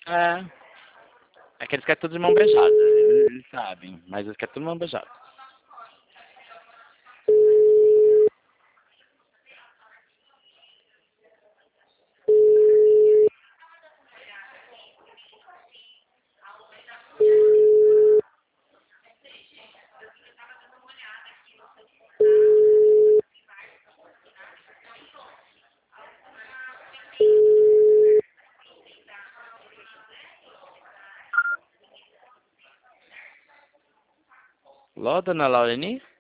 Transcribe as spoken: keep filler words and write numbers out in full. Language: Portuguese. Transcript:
É. É que eles querem tudo de mão beijada. Eles, eles sabem, mas eles querem tudo de mão beijada. Alô, dona Laureni?